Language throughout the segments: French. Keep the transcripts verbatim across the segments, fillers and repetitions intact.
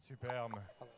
Superbe.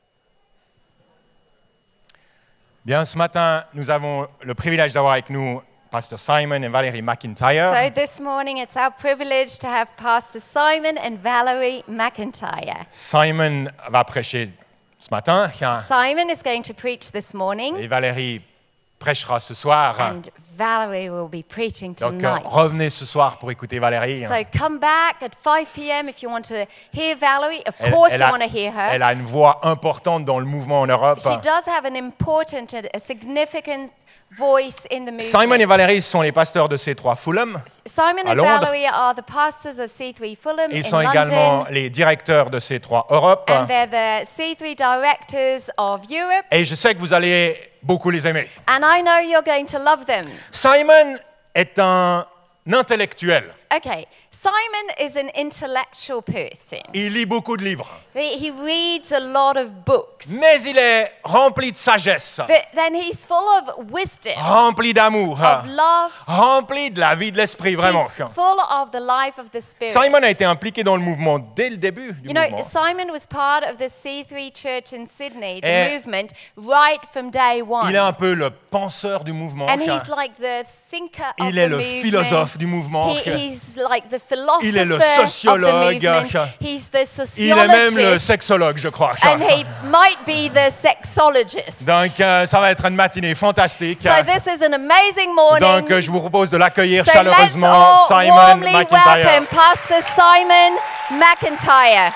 Bien, ce matin, nous avons le privilège d'avoir avec nous Pasteur Simon et Valérie McIntyre. So this morning it's our privilege to have Pastor Simon and Valerie McIntyre. Simon va prêcher ce matin Simon is going to preach this morning et Valérie prêchera ce soir. and Valerie will be preaching Donc, euh, tonight. revenez ce soir pour écouter Valérie. So come back at five p.m. if you want to hear Valerie. Of Elle, course elle you a, want to hear her. elle a une voix importante dans le mouvement en Europe. She does have an important, a significant voice in the movement. Simon et Valérie sont les pasteurs de C trois Fulham. Simon à and Londres. Valerie are the pastors of C three Fulham Ils in sont également London. les directeurs de C trois Europe. And they're the C three directors of Europe. Et je sais que vous allez beaucoup les aimer. And I know you're going to love them. Simon est un intellectuel. Okay, Simon is an intellectual person. Il lit beaucoup de livres. He he reads a lot of books. Mais il est rempli de sagesse, But then he's full of wisdom, rempli d'amour, of love. rempli de la vie de l'esprit, vraiment. He's full of the life of the Spirit. Simon a été impliqué dans le mouvement dès le début du You know, mouvement. Simon was part of the C three Church in Sydney, the Et movement, right from day one. Il est un peu le penseur du mouvement. And he's like the thinker of Il est the le movement. philosophe du mouvement. He, he's like the philosopher Il est le of the sociologue. movement. He's the Il est même le sociologist. sexologue, je crois. And he might be the sexologist. Donc, euh, ça va être une matinée fantastique. So this is an amazing morning. Donc, euh, je vous propose de l'accueillir So chaleureusement, let's all Simon warmly McIntyre. welcome Pastor Simon McIntyre.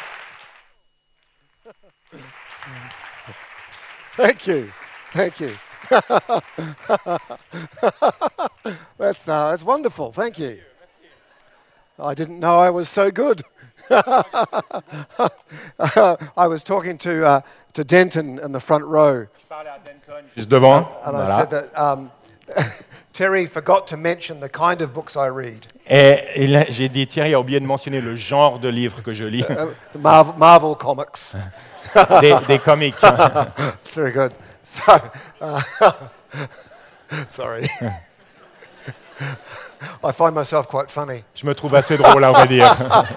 Thank you. Thank you. that's, uh, that's wonderful. Thank you. I didn't know I was so good. I was talking to, uh, to Denton in the front row, Juste devant. and I Voilà. said that um, Terry forgot to mention the kind of books I read. Et il- j'ai dit, Thierry a oublié de mentionner le genre de livre que je lis, Uh, Marvel, Marvel comics. des, des comics. It's very good. So, uh, sorry. I find myself quite funny. Je me trouve assez drôle, à vrai dire.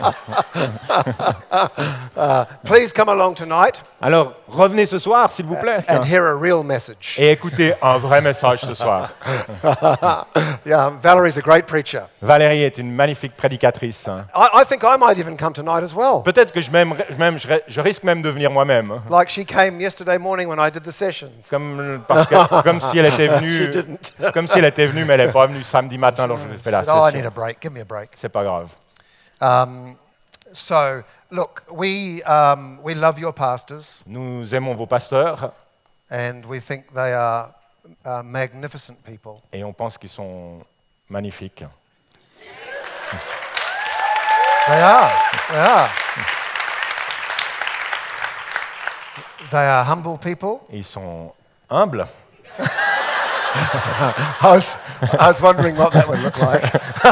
Please come along tonight Alors, revenez ce soir, s'il vous plaît, and hear a real message. et écoutez un vrai message ce soir. Yeah, Valerie's a great preacher. Valérie est une magnifique prédicatrice. I, I think I might even come tonight as well. Peut-être que je, même, même- je, je risque même de venir moi-même, Like she came yesterday morning when I did the sessions. comme, parce que, comme si elle était She venue, didn't. comme si elle était venue, mais elle n'est pas venue samedi matin lorsque j'ai fait la Said, oh, I need session. a break. Give me a break. C'est pas grave. Um, so, look, we, um, we love your pastors Nous aimons vos pasteurs and we think they are uh, magnificent people. et on pense qu'ils sont magnifiques. They are. They are. They are humble people. Ils sont humbles. I was, I was wondering what that would look like.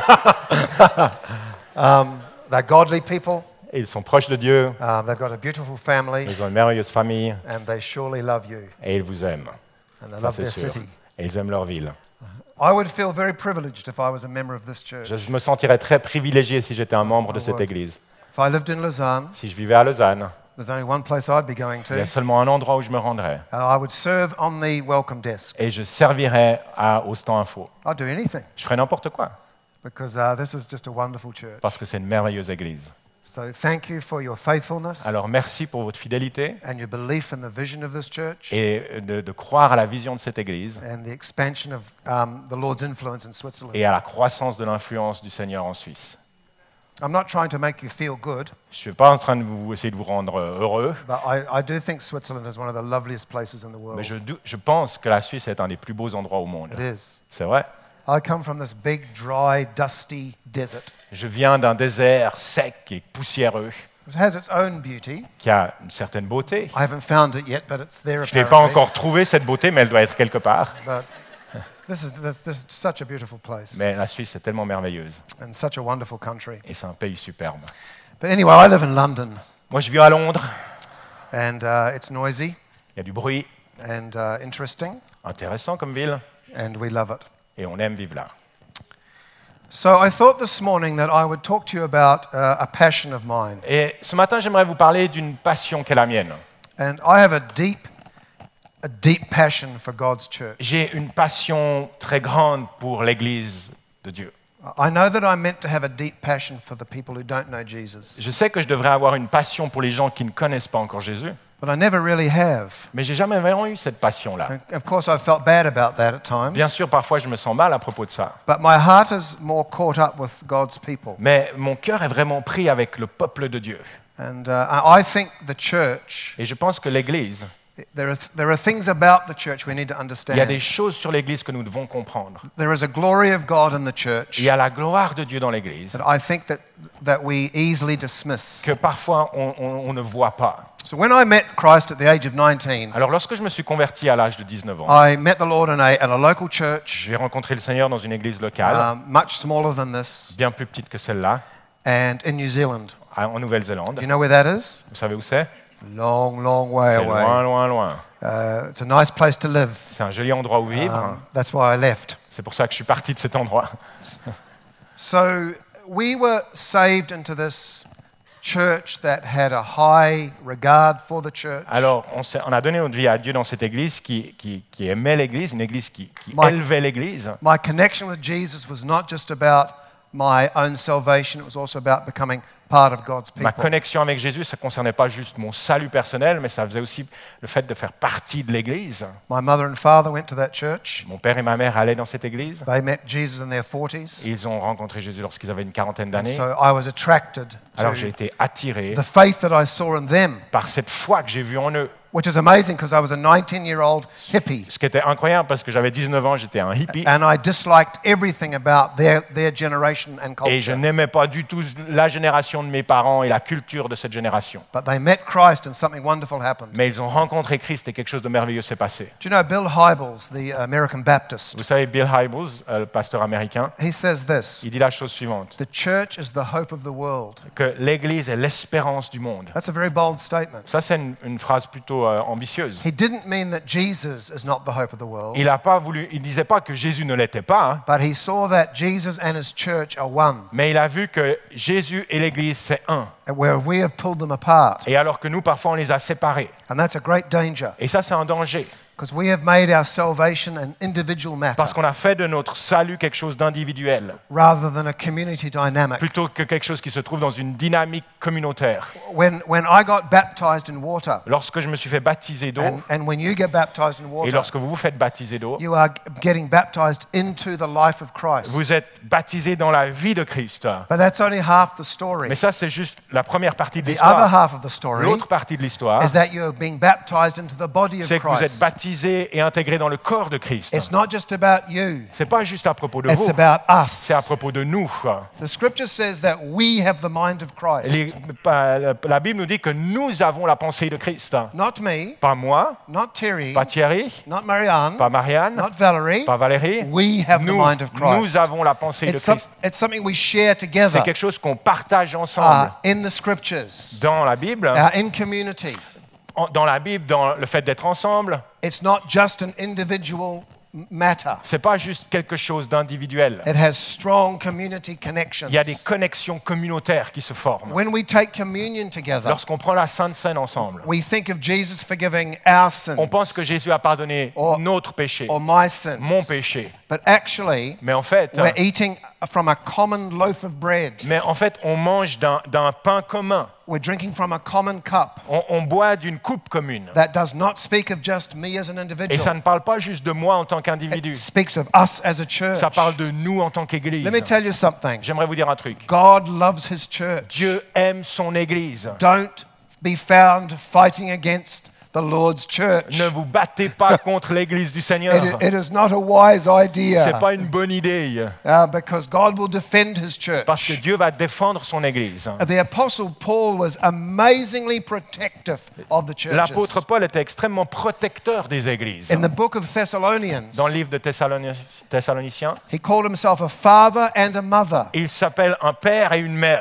um, they're godly people. Et ils sont proches de Dieu. Um, they've got a beautiful family, Ils ont une merveilleuse famille and they surely love you, et ils vous aiment. and they Ça, love c'est their sûr. city. Et ils aiment leur ville. I would feel very privileged if I was a member of this church. Je, je me sentirais très privilégié si j'étais un membre de Oh, cette ouais. église. If I lived in Lausanne, Si je vivais à Lausanne, there's only one place I'd be going il y a to, seulement un endroit où je me rendrais. and I would serve on the welcome desk. Et je servirais à, au stand info. I'd do anything Je ferais n'importe quoi, because uh, this is just a wonderful church. parce que c'est une merveilleuse église. So thank you for your faithfulness Alors merci pour votre fidélité and your belief in the vision of this church et de, de croire à la vision de cette église and the expansion of um, the Lord's influence in Switzerland. et à la croissance de l'influence du Seigneur en Suisse. I'm not trying to make you feel good, Je ne suis pas en train de vous essayer de vous rendre euh, heureux, but I, I do think Switzerland is one of the loveliest places in the mais world. je, dou- je pense que la Suisse est un des plus beaux endroits au monde. It is. C'est vrai. I come from this big, dry, dusty desert. Je viens d'un désert sec et poussiéreux It has its own beauty. qui a une certaine beauté. I haven't found it yet, but it's there Je n'ai apparently. pas encore trouvé cette beauté, mais elle doit être quelque part. But this is, this, this is such a beautiful place Mais la Suisse est tellement merveilleuse and such a wonderful country. et c'est un pays superbe. But anyway, I live in London, Moi, je vis à Londres. and uh, it's noisy Il y a du bruit, and uh, interesting, intéressant comme ville, and we love it. et on aime vivre là. So I thought this morning that I would talk to you about uh, a passion of mine. Et ce matin, j'aimerais vous parler d'une passion qui est la mienne. And I have a deep, a deep passion for God's church. J'ai une passion très grande pour l'Église de Dieu. I know that I'm meant to have a deep passion for the people who don't know Jesus, Je sais que je devrais avoir une passion pour les gens qui ne connaissent pas encore Jésus, but I never really have. mais j'ai jamais vraiment eu cette passion-là. And of course, I've felt bad about that at times. Bien sûr, parfois, je me sens mal à propos de ça. But my heart is more caught up with God's people. Mais mon cœur est vraiment pris avec le peuple de Dieu. And uh, I think the church, Et je pense que l'Église, there are, there are things about the church we need to il y a des understand. choses sur l'Église que nous devons comprendre. There is a glory of God in the church Il y a la gloire de Dieu dans l'Église that I think that, that we easily dismiss. que parfois on, on- on ne voit pas. So when I met Christ at the age of nineteen, Alors lorsque je me suis converti à l'âge de dix-neuf ans, I met the Lord in a, at a local church, j'ai rencontré le Seigneur dans une église locale, um, much smaller than this, bien plus petite que celle-là, and in New Zealand. à- en Nouvelle-Zélande. Do you know where that is? Vous savez où c'est? Long, long way C'est loin, away. loin, loin. Uh, it's a nice place to live. C'est un joli endroit où vivre. Um, that's why I left. C'est pour ça que je suis parti de cet endroit. So we were saved into this church that had a high regard for the church. Alors, on, s'est- on a donné notre vie à Dieu dans cette église qui, qui- qui aimait l'église, une église qui, qui My- élevait l'église. My connection with Jesus was not just about my own salvation, it was also about becoming part of God's Ma people. connexion avec Jésus, ça ne concernait pas juste mon salut personnel, mais ça faisait aussi le fait de faire partie de l'église. My mother and father went to that church. Mon père et ma mère allaient dans cette église. They met Jesus in their forties. Ils ont rencontré Jésus lorsqu'ils avaient une quarantaine And d'années. so I was attracted Alors j'ai to été attiré the faith that I saw in them, par cette foi que j'ai vue en eux. which is amazing because I was a nineteen-year-old hippie. Ce qui était incroyable parce que j'avais dix-neuf ans, j'étais un hippie. And I disliked everything about their, their generation and Et je culture. n'aimais pas du tout la génération de mes parents et la culture de cette génération. But they met Christ and something wonderful happened. Mais ils ont rencontré Christ et quelque chose de merveilleux s'est passé. Do you know Bill Hybels, the American Baptist? Vous savez, Bill Hybels, euh, le pasteur américain, He says this, il dit la chose suivante, the church is the hope of the world. que l'Église est l'espérance du monde. That's a very bold statement. Ça, c'est une, une phrase plutôt euh, ambitieuse. He didn't mean that Jesus is not the hope of the world, Il a pas voulu, il disait pas que Jésus ne l'était pas, hein, but he saw that Jesus and his church are one, mais il a vu que Jésus et l'Église, c'est un. and where we have pulled them apart. Et alors que nous, parfois, on les a séparés. And that's a great danger, Et ça, c'est un danger. because we have made our salvation an individual Parce matter qu'on a fait de notre salut quelque chose d'individuel, rather than a community dynamic. plutôt que quelque chose qui se trouve dans une dynamique communautaire. When, when I got baptized in water, Lorsque je me suis fait baptiser d'eau, and, and when you get baptized in et water, lorsque vous vous faites baptiser d'eau, you are getting baptized into the life of Christ. vous êtes baptisé dans la vie de Christ. But that's only half the story. Mais ça, c'est juste la première partie de The other l'histoire. half of the story L'autre partie de l'histoire, is that you're being baptized into the body of c'est que vous êtes Christ. baptisé et intégré dans le corps de Christ. It's not just about you, C'est pas juste à propos de it's vous, about us. c'est à propos de nous. The scripture says that we have the mind of Christ. Les- pa- la Bible nous dit que nous avons la pensée de Christ. Not me, Pas moi, not Terry, pas Thierry, not Marianne, pas Marianne, not Valerie. pas Valérie. We have the Nous, mind of Christ. nous avons la pensée de It's, some- Christ. it's something we share together C'est quelque chose qu'on partage ensemble uh, in the scriptures, dans la Bible, uh, in community. en- dans la Bible, dans le fait d'être ensemble. It's not just an individual m- matter. C'est pas juste quelque chose d'individuel. It has strong community connections. Il y a des connexions communautaires qui se forment. When we take communion together, Lorsqu'on prend la Sainte Seine ensemble, we think of Jesus forgiving our sins on pense que Jésus a pardonné Or- notre péché, or my sins. mon péché. But actually, Mais en fait, we're eating from a common loaf of bread. mais en fait, on mange d'un d'un pain commun. We're drinking from a common cup. On, on boit d'une coupe commune. That does not speak of just me as an Et ça individual. ne parle pas juste de moi en tant qu'individu. It speaks of us as a church. Ça parle de nous en tant qu'Église. Let me tell you something. J'aimerais vous dire un truc. God loves his church. Dieu aime son Église. Don't be found fighting against the Lord's church. Ne vous battez pas contre l'Église du Seigneur. It, it is not a wise idea. C'est pas une bonne idée. Uh, because God will defend his church. Parce que Dieu va défendre son Église. The Apostle Paul was amazingly protective of the churches. L'apôtre Paul était extrêmement protecteur des églises. In the book of Thessalonians, Dans le livre de Thessaloni- Thessaloniciens, he called himself a father and a mother. il s'appelle un père et une mère.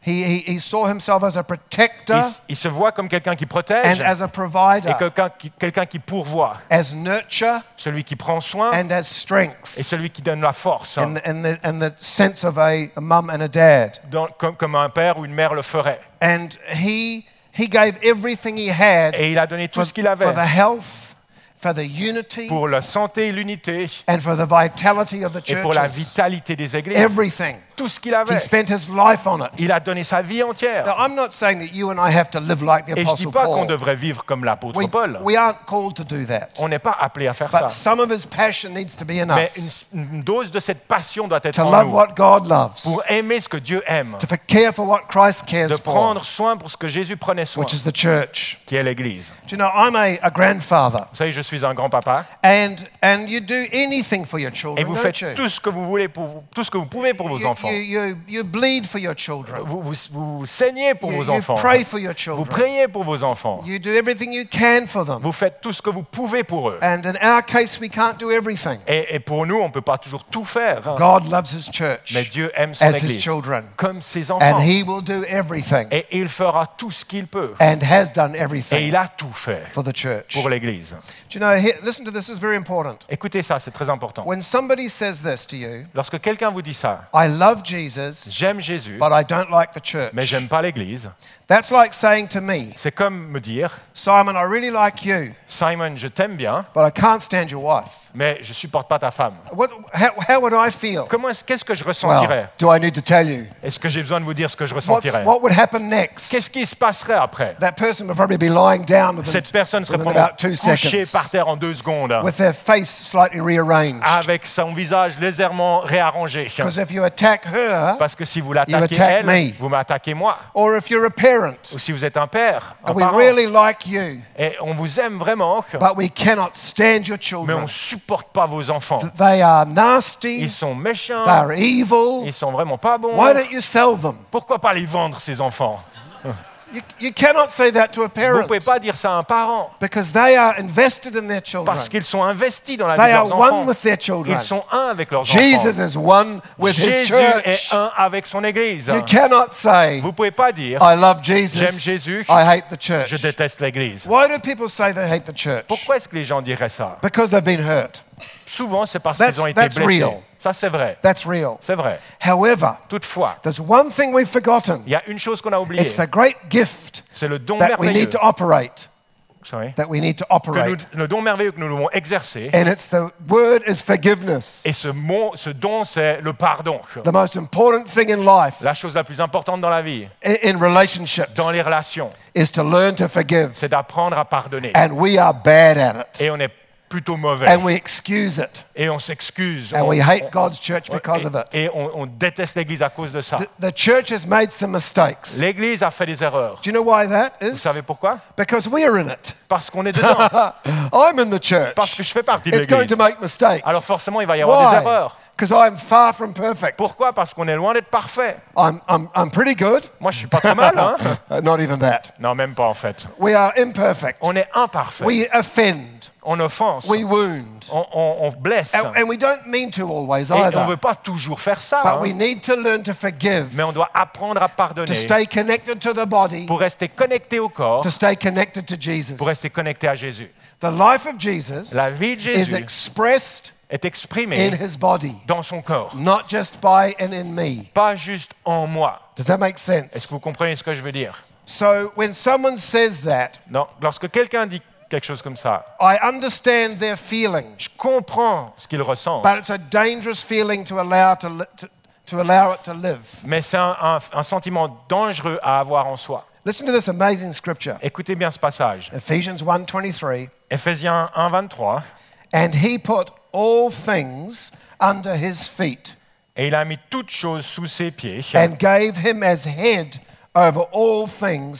He, he, he saw himself as a Il, protector s- il se voit comme quelqu'un qui and protège as a provider, et quelqu'un qui, quelqu'un qui pourvoit, as nurture celui qui prend soin and as strength, et celui qui donne la force, in the, in the, in the sense of a, a mum and a dad. dans- comme, comme un père ou une mère le ferait. And he, he gave everything he had Et il a donné tout for, ce qu'il avait for the health, for the unity, pour la santé et l'unité and for the vitality of the et pour la churches. vitalité des églises. Everything. Tout ce qu'il He avait. spent his life on it. Il a donné sa vie entière. Now, I'm not saying that you and I have to live like the Et je ne dis Apostle pas qu'on Paul. devrait vivre comme l'apôtre We, Paul. we aren't called to do that. On n'est pas appelé à faire But ça. some of his passion needs to be in Mais us. une, une dose de cette passion doit être To en love nous what God loves. pour aimer ce que Dieu aime, To care for what Christ de cares for, prendre soin pour ce que Jésus prenait soin, which is the church. qui est l'Église. Do you know, I'm a, a grandfather. Vous savez, je suis un grand-papa And, and you do anything for your et children, vous don't faites you? tout ce que vous voulez pour tout ce que vous pouvez pour vos You, enfants. you, you, you bleed for your children. Vous, vous, vous saignez pour You, vos you enfants. pray for your Vous children. priez pour vos enfants. You do everything you can for them. Vous faites tout ce que vous pouvez pour eux. And in our case, we can't do everything. Et, et pour nous, on ne peut pas toujours tout faire. hein. God loves his church Mais Dieu aime son as his Église children. comme ses And enfants. he will do everything Et il fera tout ce qu'il peut. and has done Et everything il a tout fait for the church. pour l'Église. Do you know, here, listen to this, this is very important. Écoutez ça, c'est très important. When somebody says this to you, Lorsque quelqu'un vous dit ça, I love Jesus, j'aime Jésus, but I don't like the church. mais j'aime pas l'Église, That's like saying to me, c'est comme me dire, Simon, I really like you, Simon, je t'aime bien, but I can't stand your wife. mais je supporte pas ta femme. What, how, how would I feel? Comment est-ce, qu'est-ce que je ressentirais? Well, do I need to tell you? Est-ce que j'ai besoin de vous dire ce que je What's, ressentirais? what would happen next? Qu'est-ce qui se passerait après? That person would probably be lying down within, Cette personne serait within probablement about two couchée seconds par terre en deux secondes, with their face slightly rearranged. avec son visage légèrement réarrangé. Because if you attack her, Parce que si vous l'attaquez attack elle, me. vous m'attaquez moi. or if you're a parent, Ou si vous êtes un père, un and we parent, really like you, et on vous aime vraiment, but we cannot stand your mais on children. ne supporte pas vos enfants. They are nasty, Ils sont méchants, they are evil. ils sont vraiment pas bons. Why don't you sell them? Pourquoi pas les vendre, ces enfants? You, you cannot say that to a Vous ne parent pouvez pas dire ça à un parent, because they are invested in their children. parce qu'ils sont investis dans la vie They de are leurs one enfants. with their children. Ils sont un avec leurs Jesus enfants. is one with his Jésus church. est un avec son Église. You cannot say, Vous ne pouvez pas dire, I love Jesus, J'aime Jésus, I hate the church. je déteste l'Église. Why do people say they hate the church? Pourquoi est-ce que les gens diraient ça? Because they've been hurt. Souvent, c'est parce That's- qu'ils ont été that's blessés. real. Ça, c'est vrai. That's real. C'est vrai. However, Toutefois, there's one thing we've forgotten. il y a une chose qu'on a oubliée. It's the great gift C'est le don that we merveilleux. need to operate, Sorry. that we need to Que nous- operate. le don merveilleux que nous devons exercer. And it's the word is forgiveness. Et ce, mot, ce don, c'est le pardon. The most important thing in life, La chose la plus importante dans la vie, i- in relationships, dans les relations, is to learn to forgive. c'est d'apprendre à pardonner. And we are bad at it. Et on est plutôt mauvais. And we excuse it. Et on s'excuse. And On- we hate on- God's church because of it. Et, et on, on déteste l'Église à cause de ça. The, the church has made some mistakes. Do L'Église a fait des erreurs. you know why that Vous is? savez pourquoi? Because we are in it. Parce qu'on est dedans. I'm in the church. Parce que je fais partie de It's going l'Église. to make mistakes. Alors forcément, il va y avoir des Why? erreurs. Because I'm far from perfect. Pourquoi? Parce qu'on est loin d'être parfait. I'm, I'm, I'm pretty good. Moi, je suis pas trop mal, hein? Uh, not even that. Non, même pas en fait. We are imperfect. On est imparfait. We offend. On offense. We wound. On, on- on blesse. And, and we don't mean to always Et on ne either. veut pas toujours faire ça. But hein. we need to learn to forgive, Mais on doit apprendre à to pardonner stay connected to the body, pour rester connecté au corps, to stay connected to Jesus. pour rester connecté à Jésus. The life of Jesus La vie de is Jésus expressed est in exprimé his body, dans son corps, not just by and in me. pas juste en moi. Does that make Est-ce sense? que vous comprenez ce que je veux dire? So when someone says that, Non, lorsque quelqu'un dit quelque chose comme ça, I understand their feeling, je comprends ce qu'il ressent, but it's a dangerous feeling to allow to, li- to, to allow it to live. mais c'est un, un- un sentiment dangereux à avoir en soi. Listen to this amazing scripture. Écoutez bien ce passage. Ephesians one twenty-three. Éphésiens un, vingt-trois. And he put all things under his feet Et il a mis toutes choses sous ses pieds and gave him as head over all things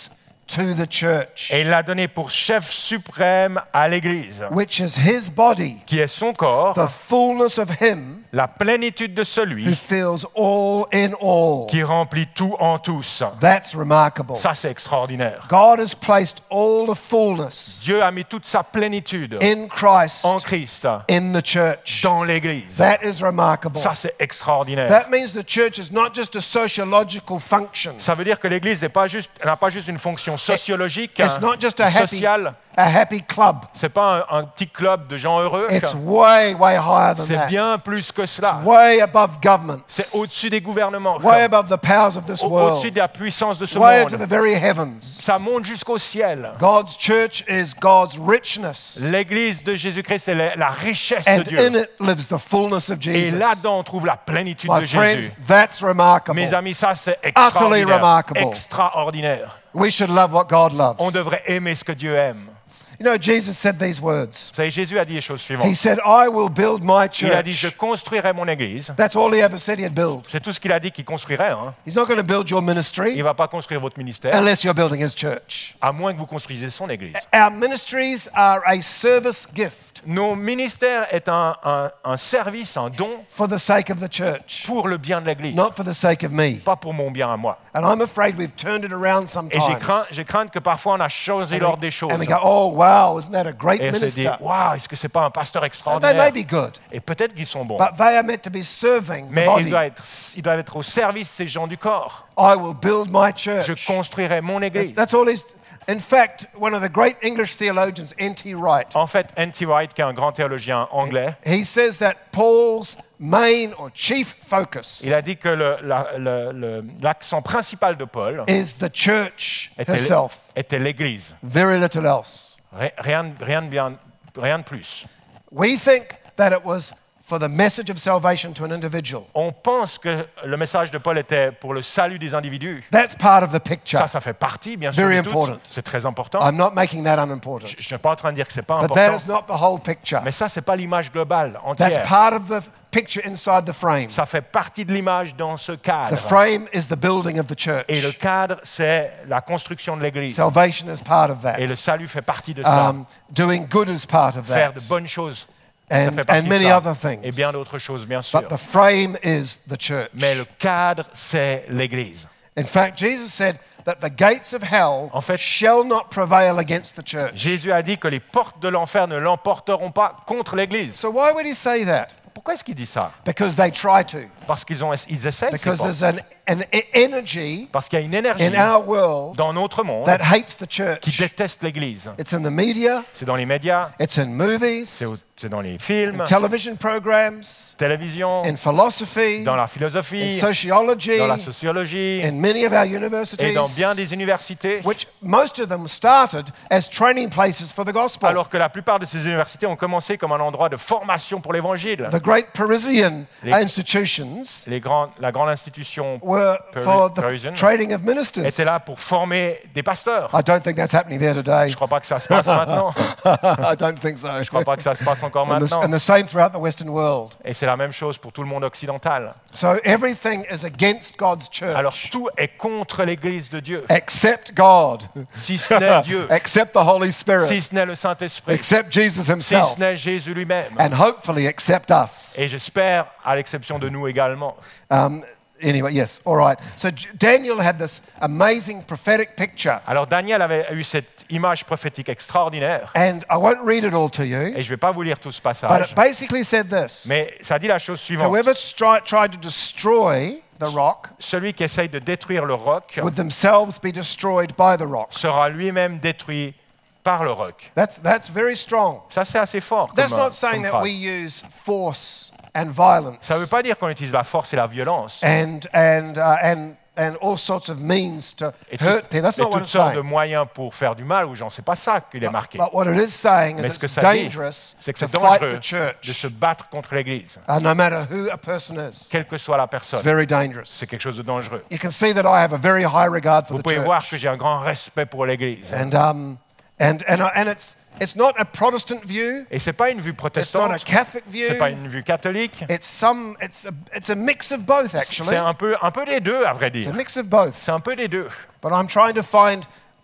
to the church, Et il l'a donné pour chef suprême à l'Église, which is his body, qui est son corps, the fullness of him la plénitude de who celui fills all in all. qui remplit tout en tous. That's remarkable. Ça, c'est extraordinaire. God has placed all the fullness Dieu a mis toute sa plénitude in Christ en Christ in the church. dans l'Église. That is remarkable. Ça, c'est extraordinaire. That means the church is not just a sociological function. Ça veut dire que l'Église n'est pas juste, n'a pas juste une fonction sociologique, It's hein, not just a happy, sociale. a happy club. C'est pas un, un petit club de gens heureux. It's way, way higher than C'est that. bien plus que cela. It's way above governments. C'est au-dessus des gouvernements. Way above the powers of this Au- world. Au-dessus de la puissance de ce Way to the monde. very heavens. Ça monte jusqu'au ciel. God's church is God's richness. L'Église de Jésus-Christ, c'est la, la richesse And de Dieu. in it lives the fullness of Et Jesus. là-dedans, on trouve la plénitude My de friends, Jésus. that's remarkable. Mes amis, ça, c'est Utterly extraordinaire. remarkable. Extraordinaire. We should love what God loves. On devrait aimer ce que Dieu aime. You know, Jesus said these words. Vous savez, Jésus a dit les choses He suivantes. said, I will build my Il a dit, je church. construirai mon Église. That's all he ever said he'd build. C'est tout ce qu'il a dit qu'il construirait. Hein. He's not going to build your Il ministry ne va pas construire votre ministère, unless you're building his church. à moins que vous construisiez son Église. Our ministries are a service gift Nos ministères est un, un- un service, un don for the sake of the church, pour le bien de l'Église, not for the sake of me. pas pour mon bien à moi. And I'm afraid we've turned it around Et sometimes. j'ai craint, j'ai craint que parfois on a changé And l'ordre we, des choses. and we go, oh, wow, isn't that a great Et on s'est dit, minister? waouh, est-ce que c'est pas un pasteur And they extraordinaire? may be good, Et peut-être qu'ils sont bons, but they are meant to be serving the mais ils body. doivent, être, ils doivent être au service de ces gens du corps. I will build my Je church. construirai mon Église. That's all he's... In fact, one of the great English theologians, N T Wright, En fait, N T Wright, qui est un grand théologien anglais, he says that Paul's main or chief focus il a dit que le- la- le- le- l'accent principal de Paul is the church était, herself. était l'Église. Very little else. Ri- Rien, rien, de bien, rien de plus. We think that it was for the message of salvation to an individual. On pense que le message de Paul était pour le salut des individus. That's part of the picture. Ça, ça fait partie, bien sûr, Very de tout. important. C'est très important. I'm not making that unimportant. Je ne suis pas en train de dire que c'est pas But that important. is not the whole picture. Mais ça, c'est pas l'image globale, That's entière. part of the picture inside the frame. Ça fait partie de l'image dans ce The cadre. frame is the building of the church. Et le cadre, c'est la construction de l'Église. Salvation is part of Et le that. salut fait partie de ça. Um, doing good is part of Faire that. de bonnes choses, ça And, fait partie and de many ça. other things. Et bien d'autres choses, bien sûr. But the frame is the church. Mais le cadre, c'est l'Église. In fact, Jesus said that the gates of hell En fait- shall not prevail against the church. Jésus a dit que les portes de l'enfer ne l'emporteront pas contre l'Église. So why would he say that? Pourquoi est-ce qu'il dit ça? Because they try to. Parce qu'ils ont, ils essaient. ces Because portes. there's an, an e- energy Parce qu'il y a une énergie in our world dans notre monde that hates the qui church. déteste l'Église. It's in the media, C'est dans les médias, it's in movies, c'est au- c'est dans les films, in television programs, télévision, in philosophy, dans la in philosophie, sociology, dans la sociologie in many of our et dans universities, bien des universités. which most of them started as training places for the gospel. Alors que la plupart de ces universités ont commencé comme un endroit de formation pour l'évangile. The great Parisian Les- institutions Les grands, la grande institution were Pari- for the Parisian training of ministers. était là pour former des pasteurs. I don't think that's happening there today. Je ne crois pas que ça se passe maintenant. I don't think so. Je ne crois pas que ça se passe encore And the, maintenant. and the same throughout the Western world. Et c'est la même chose pour tout le monde occidental. So everything is against God's church. Alors tout est contre l'Église de Dieu. Except God. Si ce n'est Dieu, Except the Holy Spirit. si ce n'est le Saint-Esprit, Except Jesus si himself. ce n'est Jésus lui-même. And hopefully accept us. Et j'espère, à l'exception de nous également. Um, anyway, yes, all right. So J- Daniel had this amazing prophetic picture. Alors Daniel avait eu cette image prophétique extraordinaire. And I won't read it all to you, Et je ne vais pas vous lire tout ce but passage. it basically said this. Mais ça dit la chose suivante. Whoever stri- tried to destroy the rock Celui qui essaye de détruire le roc would themselves be destroyed by the rock. sera lui-même détruit par le roc. That's, that's very strong. Ça, c'est assez fort comme, That's euh, not saying comme that phrase. we use force and violence Ça ne veut pas dire qu'on utilise la force et la violence and, and, uh, and, and all sorts of means to et, tout- hurt people. That's et not what toutes it's sortes de saying. moyens pour faire du mal aux gens. C'est pas ça qu'il est marqué. But what it is saying Mais is ce que it's ça dit, dangerous c'est que to c'est fight dangereux the church, de se battre contre l'Église, uh, no matter who a person is. quelle que soit la It's personne. very dangerous. C'est quelque chose de dangereux. You can see that I have a very high regard for Vous the pouvez voir church. que j'ai un grand respect pour l'Église. And, um, and, and, and it's, it's not a Protestant view. Et c'est pas une vue It's not a protestante, Catholic view. c'est pas une vue catholique. It's, some, it's, a, it's a mix of both, actually. C'est un peu, un peu des deux, à vrai It's dire. a mix of both. C'est un peu des deux. But I'm trying to find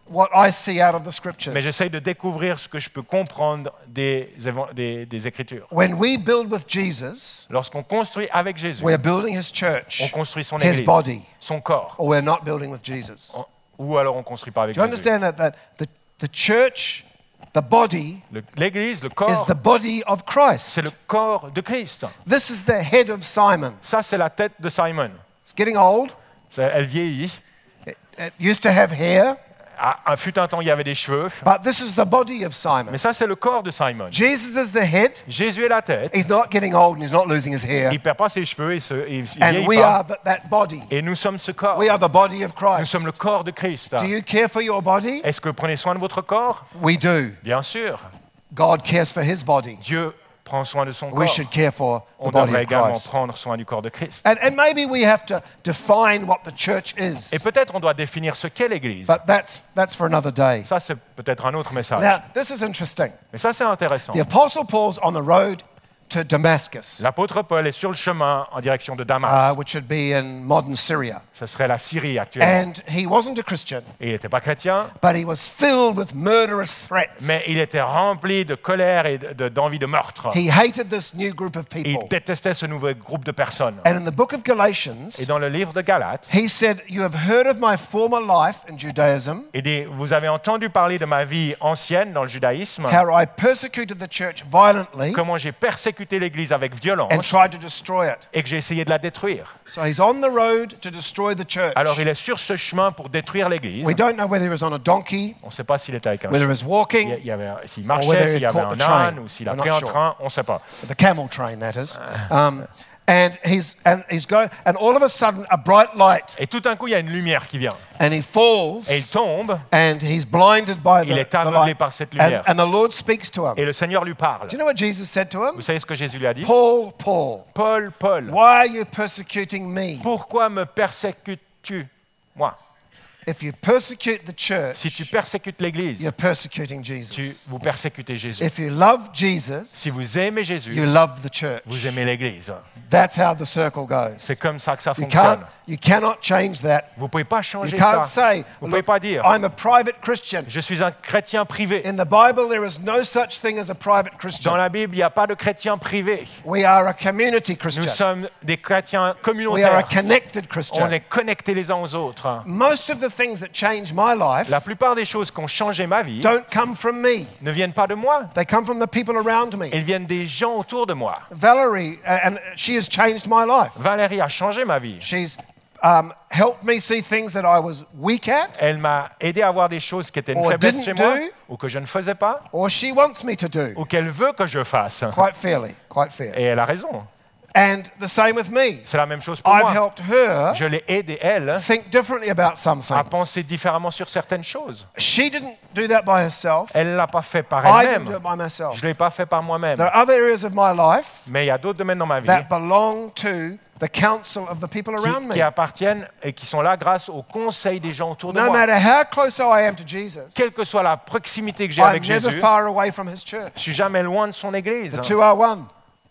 what I see out of the scriptures. mais j'essaye de découvrir ce que je peux comprendre des, évan- des, des Écritures. When we build with Jesus, Lorsqu'on construit avec Jésus, we're building his church, on construit son his Église, body, son corps, or we're not building with Jesus. ou alors on ne construit pas avec Do you Jésus. understand that, that the, the church, the body, Le- L'Église, le is corps, the body of Christ? c'est le corps de Christ. This is the head of Simon. Ça, c'est la tête de Simon. It's getting old. Ça, elle vieillit. It, it used to have hair, À un fut un temps, il y avait des cheveux. but this is the body of Simon. Mais ça, c'est le corps de Simon. Jesus is the head. Jésus est la tête. He's not getting old and he's not losing his hair. Il ne perd pas ses cheveux et se, il, il And vieillit we pas. are th- that body. Et nous sommes ce corps. We are the body of Nous Christ. sommes le corps de Christ. Do you care for your body? Est-ce que vous prenez soin de votre corps? We do. Bien sûr. God cares for his body. Dieu prend soin de son We corps. should care for the On body devrait of également Christ. prendre soin du corps de Christ. And, and maybe we have to define what the church is. Et peut-être on doit définir ce qu'est l'Église. But that's, that's for another day. Ça, c'est peut-être un autre message. Now, this is interesting. Mais ça, c'est intéressant. The Apostle Paul's on the road to Damascus, L'apôtre Paul est sur le chemin en direction de uh, Damas. which would be in modern Syria. Ce serait la Syrie actuellement. And he wasn't a Christian, Et il n'était pas chrétien, but he was filled with murderous threats. mais il était rempli de colère et de- de- d'envie de meurtre. He hated this new group of Il people. détestait ce nouveau groupe de personnes. And in the book of Et Galatians, dans le livre de Galates, he said, "You have heard of my former life in Judaism, il dit, vous avez entendu parler de ma vie ancienne dans le judaïsme, how I persecuted the church violently comment j'ai persécuté l'Église avec and violence tried to destroy it." et que j'ai essayé de la détruire. So he's on the road to destroy the church. Alors il est sur ce chemin pour détruire l'Église. We don't know whether he was on a donkey, On ne sait pas s'il était avec un whether he was il y walking, il y avait, s'il whether marchait, he'd s'il y avait caught un the train. âne ou s'il a We're pris not un sure. train, on ne sait pas. the camel train, that is. Um, and he's and he's going, and all of a sudden, a bright light, Et tout d'un coup, il y a une lumière qui vient. and he falls, Et il tombe, and he's blinded by the, il est the aveuglé light. par cette And, lumière. and the Lord speaks to him. Et le Seigneur lui parle. Do you know what Jesus said to him? Vous savez ce que Jésus lui a dit? Paul, Paul, Paul, Paul, why are you persecuting me? pourquoi me persécutes-tu, moi? If you persecute the church, Si tu persécutes l'Église, you're persecuting tu, Jesus. vous persécutez Jésus. If you love Jesus, Si vous aimez Jésus, you love the church. vous aimez l'Église. That's how the circle goes. C'est comme ça que ça You fonctionne. can't, you cannot change that. Vous ne pouvez pas You changer can't ça. say, Vous ne pouvez "Look, pas dire, I'm a private Christian." je suis un chrétien privé. In the Bible, there is no such thing as a private Dans Christian. la Bible, il n'y a pas de chrétien privé. We are a community Nous Christian. sommes des chrétiens We are a communautaires. connected On Christian. est connectés les uns aux autres. Most of the things that change my life La plupart des choses qui ont changé ma vie don't come from me. ne viennent pas de moi. They come from the people around me. Elles viennent des gens autour de moi. Valerie, uh, and she has changed my life. Valérie a changé ma vie. She's um, helped me see things that I was weak at, Elle m'a aidé à voir des choses qui étaient une Or faiblesse didn't chez moi, do. ou que je ne faisais pas, or she wants me to do. ou qu'elle veut que je fasse. Quite fairly, quite fair. Et elle a raison. And the same with me. C'est la même chose pour I've moi. helped her Je l'ai aidée, elle, think differently about some à things. penser différemment sur certaines choses. She didn't do that by herself. Elle ne l'a pas fait par I didn't do elle-même. it by myself. Je ne l'ai pas fait par moi-même. There are other areas of my life Mais il y a d'autres domaines dans ma vie that belong to the counsel of the people around qui, me. qui appartiennent et qui sont là grâce au conseil des gens autour de No moi. matter how close I am to Jesus, Quelle que soit la proximité que j'ai I'm avec never Jésus, far away from his church. je suis jamais loin de son église. The two are one.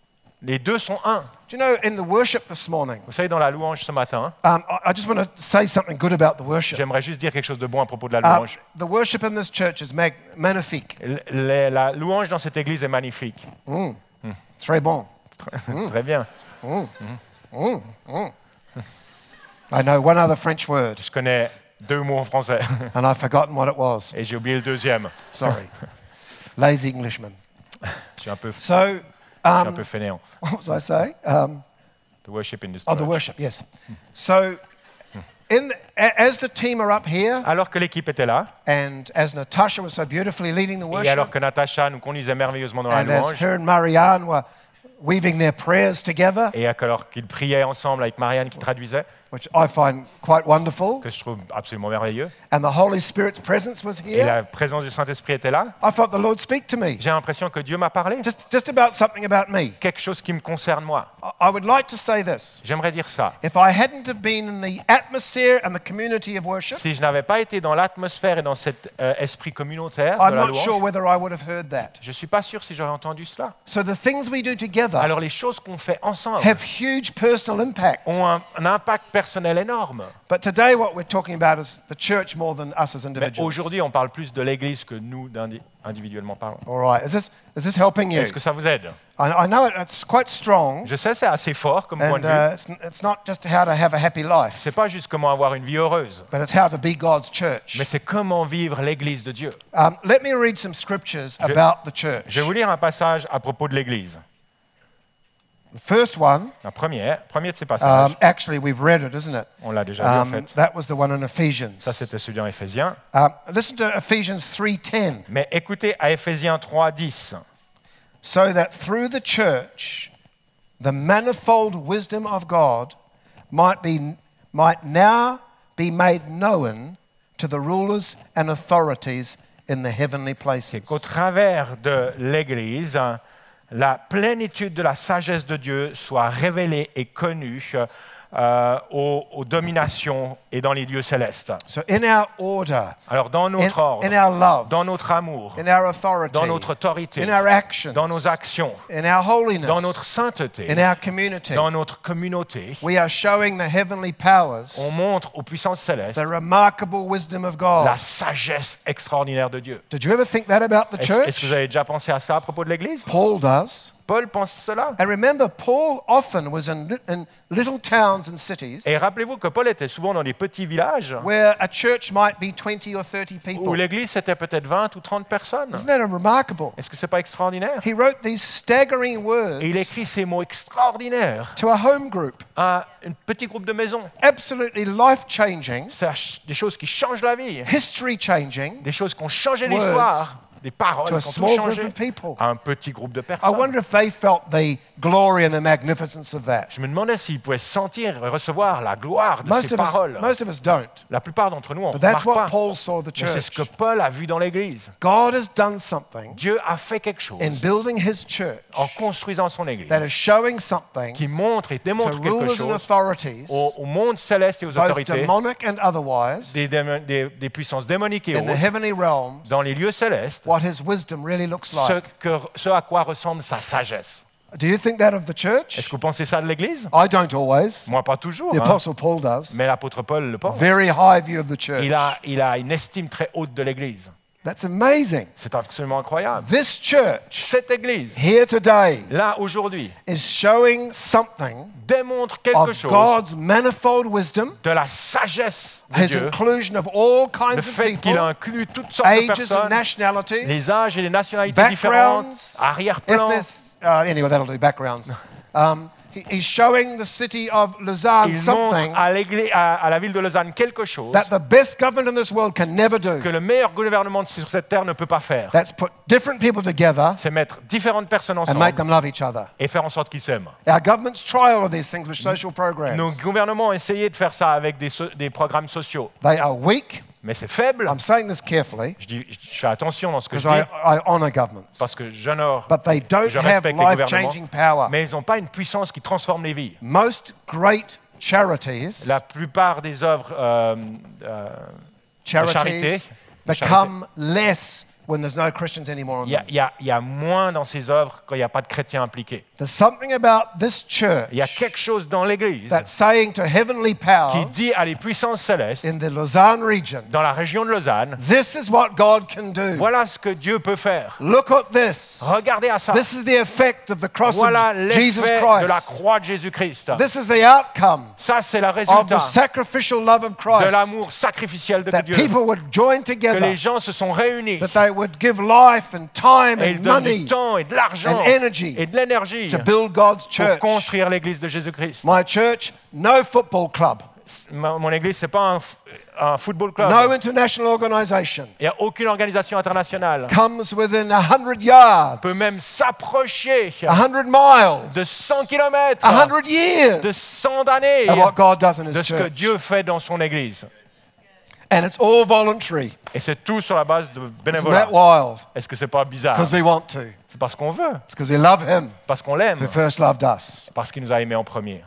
Les deux sont un. Do you know, in the worship this morning, Vous savez, dans la louange ce matin, um, I I just want to say something good about the worship. j'aimerais juste dire quelque chose de bon à propos de la Uh, louange. the worship in this church is mag- magnifique. L- les- La louange dans cette église est magnifique. Très bon. Très bien. I know one other French word, Je connais deux mots en français and I've forgotten what it was. et j'ai oublié le deuxième. Sorry. Lazy Englishman. Je suis un peu, je So, suis un um, peu fainéant. what was I saying? Um, The worship in this oh, the church. worship, yes. So, in the, a- as the team are up here, Alors que l'équipe était là, and as Natasha was so beautifully leading the et alors worship, que Natacha nous conduisait merveilleusement dans la and as louange, her and Marianne were weaving their prayers together, et alors qu'ils priaient ensemble avec Marianne qui traduisait, which I find quite wonderful, que je trouve absolument merveilleux, and the Holy Spirit's presence was et here, la présence du Saint-Esprit était là, I felt the Lord speak to me, j'ai l'impression que Dieu m'a parlé. just, just about something about me. Quelque chose qui me concerne moi. I- I would like to say this. J'aimerais dire ça. If I hadn't have been in the atmosphere and the community of worship, Si je n'avais pas été dans l'atmosphère et dans cet euh, esprit communautaire de I'm la not sure louange, whether I would have heard that. je ne suis pas sûr si j'aurais entendu cela. So the things we do together Alors les choses qu'on fait ensemble have huge personal impact. ont un, un impact personnel énorme. But today, what we're talking about is the church more than us as Mais individuals. aujourd'hui, on parle plus de l'Église que nous d'indi- individuellement parlant. All right. Is this, is this helping you? Est-ce que ça vous aide? I, I know it, it's quite strong, Je sais, c'est assez fort comme point and de vue. uh, it's, it's not just how to have a happy life, C'est pas juste comment avoir une vie heureuse, but it's how to be God's church. mais c'est comment vivre l'Église de Dieu. Um, let me read some scriptures Je- about the church. Je vais vous lire un passage à propos de l'Église. The first one, Un premier, premier de ces passages, um, actually, we've read it, isn't it? on l'a déjà lu en Um, fait. that was the one in Ephesians. Ça, c'était celui en Éphésiens. Um, listen to Ephesians three ten. Mais écoutez à Éphésiens trois dix. So that through the church, the manifold wisdom of God might be might now be made known to the rulers and authorities in the heavenly C'est qu'au places. travers de l'Église, la plénitude de la sagesse de Dieu soit révélée et connue euh, aux, aux dominations et dans les lieux célestes. So in our order, Alors dans in, notre ordre, in our love, dans notre amour, in our authority, dans notre autorité, in our actions, dans nos actions, in our holiness, dans notre sainteté, in our community, dans notre communauté, we are showing the heavenly powers on montre aux puissances célestes the remarkable wisdom of God. la sagesse extraordinaire de Dieu. Did you ever think that about the Est-ce est-ce church? que vous avez déjà pensé à ça à propos de l'Église? Paul does. Paul pense cela. And remember, Paul often was in, li- in little towns and cities Et rappelez-vous que Paul était souvent dans des petits villages where a church might be twenty or thirty où people. l'Église c'était peut-être vingt ou trente personnes. Isn't that remarkable? Est-ce que c'est pas extraordinaire? He wrote these staggering words Et il écrit ces mots extraordinaires to a home group, à un petit groupe de maison. absolutely life-changing, C'est des choses qui changent la vie, history-changing, des choses qui ont changé Words l'histoire, des paroles to a qui ont small tout group changé of people. à un petit groupe de I personnes. wonder if they felt the glory and the magnificence of that. Je me demandais s'ils pouvaient sentir et recevoir la gloire de Most ces of us, paroles. most of us don't. La plupart d'entre nous, on ne But that's remarque what pas. Paul saw the Mais c'est ce church. que Paul a vu dans l'Église. God has done something Dieu a fait quelque chose in building his church en construisant son Église that is showing something qui montre et to démontre quelque rulers and chose authorities, au, au monde céleste et aux both autorités, demonic and otherwise, des, démo- des- des puissances démoniques et in the autres, heavenly realms, dans les lieux célestes, what his wisdom really looks ce, like. que- ce à quoi ressemble sa sagesse. Do you think that of the Est-ce church? que vous pensez ça de l'Église? I don't always. Moi, pas toujours, The hein, Apostle Paul does. mais l'apôtre Paul le pense. Very high view of the church. Il a, il a une estime très haute de l'Église. That's amazing. C'est absolument incroyable. This church Cette Église, here today là, aujourd'hui, is showing something démontre quelque of chose God's manifold wisdom, de la sagesse de his Dieu, inclusion of all le kinds of fait qu'il people, inclut toutes sortes de ages and personnes, nationalities, les âges et les nationalités différentes, backgrounds, arrière-plan. ethnic- uh, anyway, that'll do, backgrounds. Um, he- he's showing the city of Lausanne Il something montre à, l'église- à, à la ville de Lausanne quelque chose that the best government in this world can never do. que le meilleur gouvernement sur cette terre ne peut pas faire. That's put different people together C'est mettre différentes personnes and make ensemble them love each other. et faire en sorte qu'ils s'aiment. Our governments try all of these things with social Nos programs. gouvernements ont essayé de faire ça avec des, so- des programmes sociaux, They are weak. mais c'est faible. I'm saying this carefully Je, dis, je fais attention dans ce que because je I, dis I honor governments. parce que j'honore, But they don't je have respecte les gouvernements, life-changing power. mais ils n'ont pas une puissance qui transforme les vies. Most great charities, La plupart des œuvres euh, euh, charities charité, de become less when there's no Christians anymore in il y, a- them. il y a- il y a moins dans ces œuvres quand il n'y a pas de chrétiens impliqués. There's something about this church Il y a quelque chose dans l'Église that's saying to heavenly qui powers dit à les puissances célestes, in the Lausanne region, dans la région de Lausanne, this is what God can do. voilà ce que Dieu peut faire. Look at this. Regardez à ça. This is the effect of the cross Voilà of Jesus l'effet de la Christ. croix de Jésus-Christ. This is the outcome Ça, c'est le of the résultat sacrificial love of de Christ. l'amour sacrificiel de That Dieu. people would join Que together, les gens se sont réunis that they would give life and time et ils and donnent du money temps et de l'argent and energy et de l'énergie to build God's pour church. construire l'Église de Jésus-Christ. My church, no football club, Ma- Mon Église, ce n'est pas un, f- un football club. no international organization Il n'y a aucune organisation internationale. comes within a hundred yards, Peut même s'approcher a hundred miles, de cent kilomètres, a hundred years de cent années of what God does in de His ce que church. Dieu fait dans son Église. And it's all voluntary. Et c'est tout sur la base de Isn't bénévolat. that wild? Est-ce que c'est pas bizarre? Because we want to. C'est parce qu'on veut, It's because we love Him parce qu'on l'aime, who first loved us. parce qu'il nous a aimés en premier.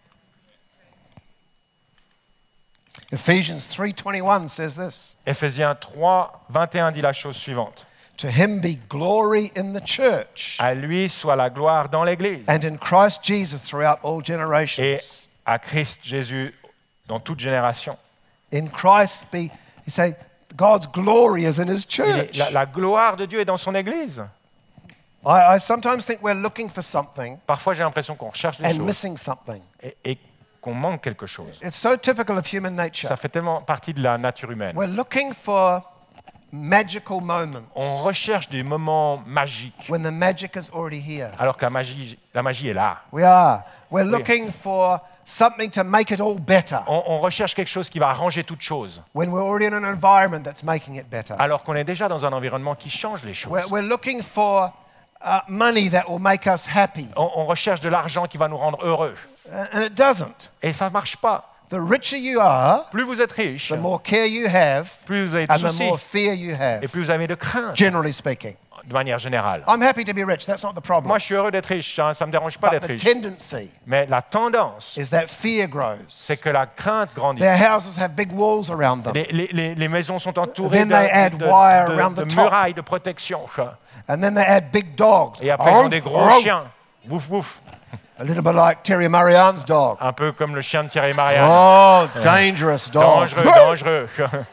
Ephesians three twenty-one says this. Éphésiens trois, vingt et un dit la chose suivante. To Him be glory in the church À lui soit la gloire dans l'Église and in Christ Jesus throughout all et generations. à Christ Jésus dans toute génération. In Christ be, he say, God's glory is in his Il est- church. la, la gloire de Dieu est dans son Église. I, I sometimes think we're looking for something Parfois, j'ai l'impression qu'on recherche des and choses missing something. et, et qu'on manque quelque chose. It's so typical of human nature. Ça fait tellement partie de la nature humaine. We're looking for magical moments On recherche des moments magiques, when the magic is already here. alors que la magie, la magie est là. We are. We're looking for something to make it all better On, on recherche quelque chose qui va arranger toute chose, when we're already in an environment that's making it better. alors qu'on est déjà dans un environnement qui change les choses. We're, we're looking for uh, money that will make us happy, On, on recherche de l'argent qui va nous rendre heureux. and it doesn't. Et ça ne marche pas. The richer you are, Plus vous êtes riche, the more care you have, plus vous avez de and the soucis more fear you have, et plus vous avez de craintes, generally speaking. de manière générale. I'm happy to be rich, that's not the problem. Moi, je suis heureux d'être riche, hein, ça ne me dérange pas But d'être the riche. tendency Mais la tendance, is that fear grows. c'est que la crainte grandisse. Their houses have big walls around them. Les, les- les- les maisons sont entourées Then de, they add de- wire de- around de the top. murailles de protection. And then they add big dogs. Et après, ils ont des Oh, gros oh. chiens. Wouf, wouf. A little bit like Terry Marianne's dog. Un peu comme le chien de Thierry Marianne. Oh, dangerous dog. Dangereux, dangereux.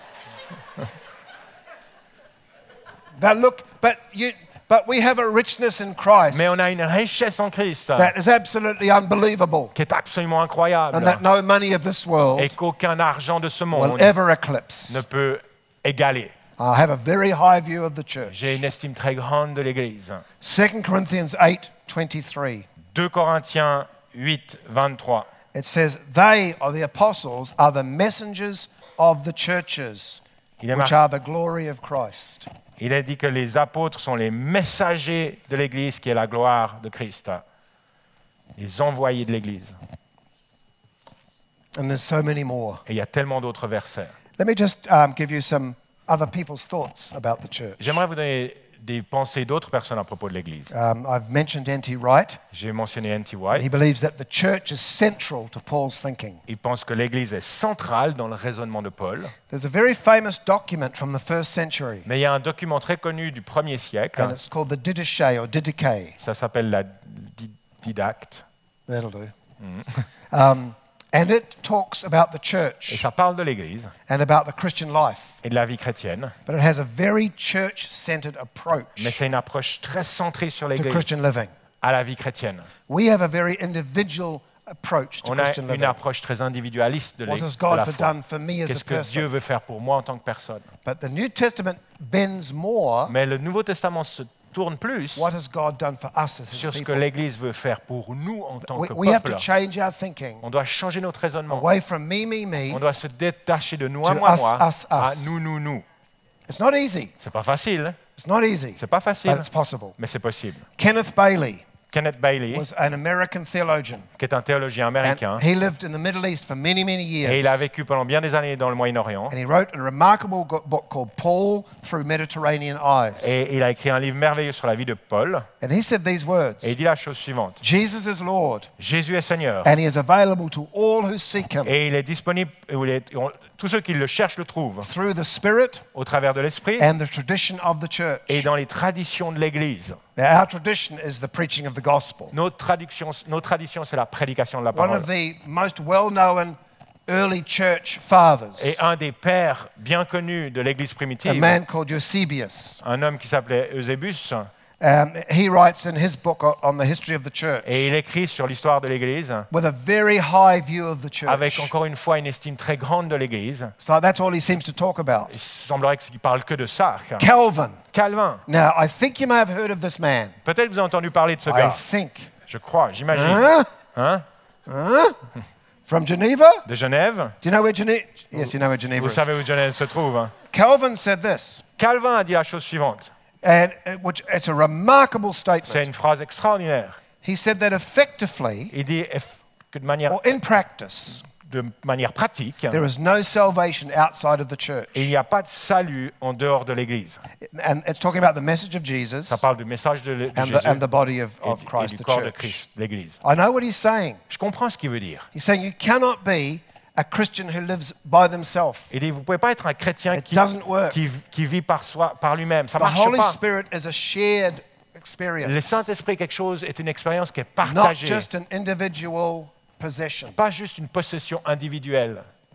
That look, but you, but we have a richness in Christ Mais on a une richesse en Christ that is absolutely unbelievable, qui est absolument incroyable and that no money of this world et qu'aucun argent de ce will monde ever eclipse. ne peut égaler. I have a very high view of the church. J'ai une estime très grande de l'Église. Second Corinthians eight twenty-three. deux Corinthiens huit, vingt-trois. It says, "They are the apostles, are the messengers of the churches, Il est, which marqué- are the glory of Christ." il est dit que les apôtres sont les messagers de l'Église qui est la gloire de Christ. Les envoyés de l'Église. And there's so many more. Et il y a tellement d'autres versets. Let me just um, give you some other people's thoughts about the church. J'aimerais vous donner des pensées d'autres personnes à propos de l'Église. Um, I've mentioned N T Wright. J'ai mentionné N T He White. believes that the church is central to Paul's thinking. Il pense que l'Église est centrale dans le raisonnement de Paul. There's a very famous document from the first century, Mais il y a un document très connu du premier siècle. and it's called the Didache or Didache. Ça s'appelle la di- Didacte. That'll do. Um, and it talks about the Et church ça parle de l'Église and about the Christian life. et de la vie chrétienne. But it has a very church-centered Mais approach c'est une approche très centrée sur to l'Église, Christian living. à la vie chrétienne. We have a very individual approach to On a Christian une living. approche très individualiste de What l'Église. has de God la for foi. done for me as a Qu'est-ce que Dieu person? veut faire pour moi en tant que personne? But the New Testament bends more. Mais le Nouveau Testament se tourne plus What has God done for us as His sur ce que people? l'Église veut faire pour nous en tant We, que we have peuple. to change our thinking On doit changer notre raisonnement. away from me, me, me. On doit se détacher de nous à To moi, us, moi, us, à us. nous, nous, nous. It's not easy. C'est pas facile, It's not easy, c'est pas facile, but it's possible. mais c'est possible. Kenneth Bailey Kenneth Bailey, was an American theologian, qui est un théologien américain, and he lived in the Middle East for many, many et years. il a vécu pendant bien des années dans le Moyen-Orient, And he wrote a remarkable go- book called Paul Through Mediterranean Eyes. et il a écrit un livre merveilleux sur la vie de Paul, And he said these words: et il dit la chose suivante. Jesus is Lord, Jésus est Seigneur, and he is available to all who seek him et il est disponible, ou il est- on- tous ceux qui le cherchent le trouvent, through the Spirit au travers de l'Esprit and the tradition of the church. et dans les traditions de l'Église. Now, our tradition is the preaching of the gospel. Notre tradition, nos traditions, c'est la prédication de la One parole. of the most well-known early church fathers, Et un des pères bien connus de l'Église a primitive, man called Eusebius, un homme qui s'appelait Eusébus, um, he writes in his book o- on the history of the church et il écrit sur l'histoire de l'Église with a very high view of the avec church. encore une fois une estime très grande de l'Église. It's like that's all he seems to talk about. Il semblerait qu'il parle que de ça. Calvin. Calvin, Now, I think you may have heard of this man. peut-être que vous avez entendu parler de ce I gars. think. Je crois, j'imagine. Huh? Hein? From Geneva? De Genève. Do you know where Geneva? Yes, you know where Geneva Vous is. savez où Genève se trouve. hein? Calvin said this, Calvin a dit la chose suivante. and it, which it's a remarkable C'est statement. une phrase extraordinaire. He said that effectively, Il dit eff- que de manière, or in practice, de manière pratique, there is no salvation outside of the church. il n'y a pas de salut en dehors de l'Église. And it's talking about the message of Jesus Ça parle du message de, de and Jésus the, and the body of, et, of et Christ, du the corps de church. Christ, l'Église. I know what he's saying. Je comprends ce qu'il veut dire. He's saying you cannot be a Christian who lives by themselves. Il dit, vous ne pouvez pas être un chrétien It qui, doesn't work. qui, qui vit par, soi, par lui-même. Ça ne The marche Holy pas. Spirit is a shared Le experience, Saint-Esprit, quelque chose, est une expérience qui est not partagée. just an individual possession. Pas juste une possession individuelle.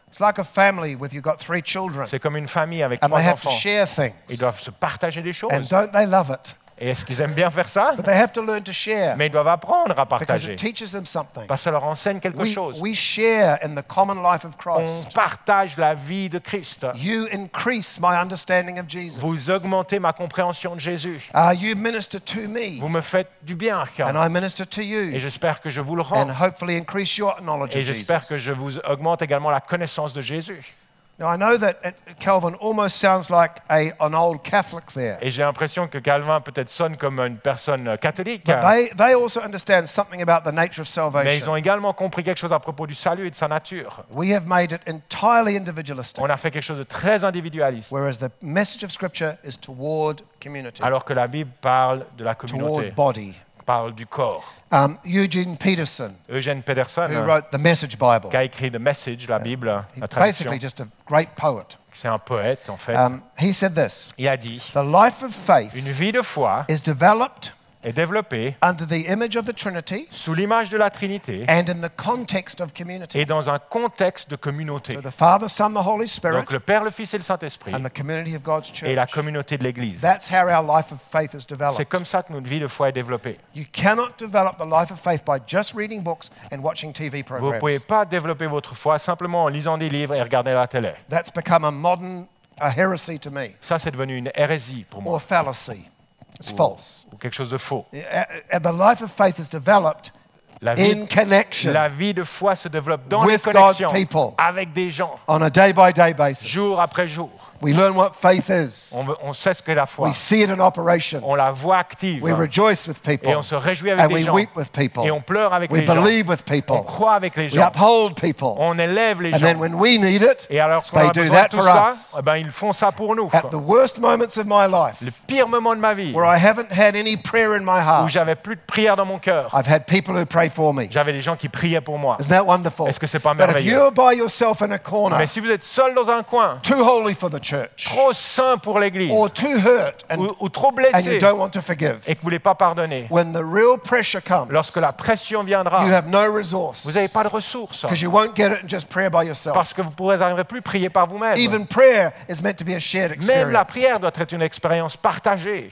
It's like a family with you've got three children, C'est comme une famille avec and trois they have to enfants. share things. Ils doivent se partager des And choses. don't they love it? Et est-ce qu'ils aiment bien faire ça? But they have to learn to share Mais ils doivent apprendre à because partager. it teaches them something. Parce que ça leur enseigne quelque We, chose. we share in the common life of On Christ. partage la vie de Christ. You increase my understanding of Jesus. Vous augmentez ma compréhension de Jésus. Uh, you minister to me, Vous me faites du bien. and I minister to Et you, j'espère que je vous le rends. and hopefully increase your knowledge Et of j'espère que Jesus. je vous augmente également la connaissance de Jésus. Now, I know that uh, Calvin almost sounds like a, an old Catholic there. Et j'ai l'impression que Calvin peut-être sonne comme une personne catholique. But they, they also understand something about the nature of Mais ils salvation. ont également compris quelque chose à propos du salut et de sa nature. We have made it entirely individualistic, On a fait quelque chose de très individualiste. whereas the message of Scripture is toward community, Alors que la Bible parle de la communauté, toward body. parle du corps. Um, Eugene Peterson, Eugène Peterson, who wrote the Message Bible, qui a écrit The Message, la Bible, he's la traduction, basically just a great poet. c'est un poète en fait, Um, he said this: il a dit the life of faith une vie de foi is developed est développée under the image of the Trinity sous l'image de la Trinité and in the context of community. et dans un contexte de communauté. So the Father, Son, the Holy Spirit, Donc le Père, le Fils et le Saint-Esprit and the community of God's et la church. communauté de l'Église. That's how our life of faith is C'est developed. comme ça que notre vie de foi est développée. You cannot develop the life of faith by just reading books and watching T V Vous ne pouvez programs. pas développer votre foi simplement en lisant des livres et regardant la télé. That's become a modern a heresy to me, Ça, c'est devenu une hérésie pour moi, or fallacy. It's false. ou quelque chose de faux. Uh, uh, The life of faith is developed La vie, in connection la vie de foi se développe dans with les connexions God's people. avec des gens, on a day-by-day basis. jour après jour. We learn what faith is. On, veut- on sait ce qu'est la foi. We see it in operation. On la voit active. We rejoice with people. Et on se réjouit avec And des we gens. weep with people. Et on pleure avec We les gens. believe with On people. croit avec les We gens. uphold people. On élève les And then gens. when we need it, Et alors, lorsqu'on they a do besoin de that tout for ça, us. eh ben, ils font ça pour nous. At the worst moments of my life, Le pire moment de ma vie, where I haven't had any prayer in my où heart, j'avais plus de prière dans mon cœur, I've had people who pray for me. j'avais des gens qui priaient pour moi. Isn't that wonderful? Est-ce que c'est pas But if merveilleux? you're by yourself in a corner, Mais si vous êtes seul dans un coin, too holy for the church, trop saint pour l'Église, or too hurt, and, ou, ou trop and you blessé, don't want to forgive, et que vous ne voulez pas pardonner, when the real pressure comes, lorsque la pression viendra, you have no resource, vous n'avez pas de ressources. because you won't get it in just prayer by yourself. Parce que vous ne pourrez plus prier par vous-même. Even prayer is meant to be a shared Même la experience. prière doit être une expérience partagée.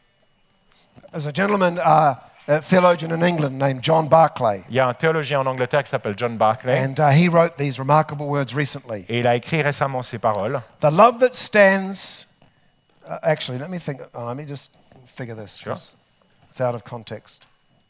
There's a gentleman, uh, a theologian in England named John Barclay, Il y a un théologien en Angleterre qui s'appelle John Barclay, and uh, he wrote these remarkable words recently. et il a écrit récemment ces paroles. The love that stands. Uh, actually, let me think. Oh, let me just figure this, 'cause it's out of context.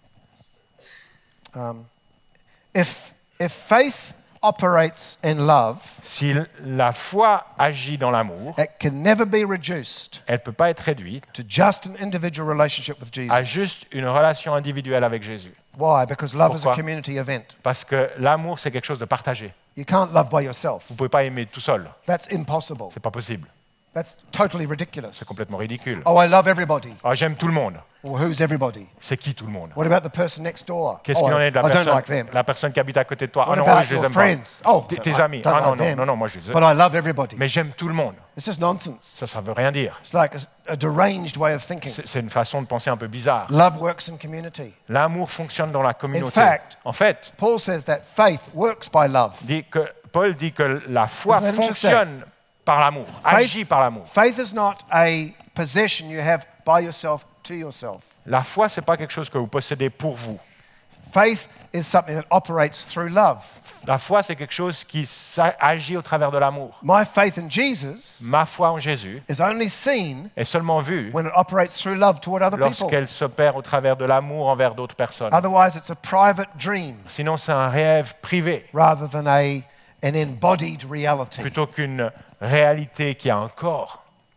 Um, if if faith operates in love, Si la foi agit dans l'amour, it can never be reduced elle ne peut pas être réduite to just an individual relationship with à Jesus. juste une relation individuelle avec Jésus. Why? Because love is a Pourquoi? community event. Parce que l'amour, c'est quelque chose de partagé. You can't love by yourself. Vous ne pouvez pas aimer tout seul. That's impossible. C'est pas possible. That's totally ridiculous. C'est complètement ridicule. Oh, I love everybody. Ah, j'aime tout le monde. Well, who's everybody? C'est qui tout le monde? What about the person next door? Qu'est-ce Oh, qu'il en I, est de la I don't personne, like them. la personne qui habite à côté de toi? What Ah non, about oui, je les your aime pas. friends? Oh, Tes, don't tes like- amis? don't Ah non, like non, them. non, non, moi je les But aime. I love everybody. Mais j'aime tout le monde. It's just nonsense. Ça, ça veut rien dire. It's like a, a deranged way of thinking. C'est c'est une façon de penser un peu bizarre. Love works in community. L'amour fonctionne dans la communauté. fact- En fait, Paul says that faith works by love. dit que, Paul dit que la foi Isn't that interesting? fonctionne par l'amour, agit par l'amour. Faith is not a possession you have by yourself to yourself. La foi, ce n'est pas quelque chose que vous possédez pour vous. Faith is something that operates through love. La foi, c'est quelque chose qui sa- agit au travers de l'amour. My faith in Jesus Ma foi en Jésus is only seen est seulement vue when it operates through love toward other people. lorsqu'elle s'opère au travers de l'amour envers d'autres personnes. Otherwise, it's a private dream Sinon, c'est un rêve privé rather than a, an embodied reality. plutôt qu'une réalité qui a un corps.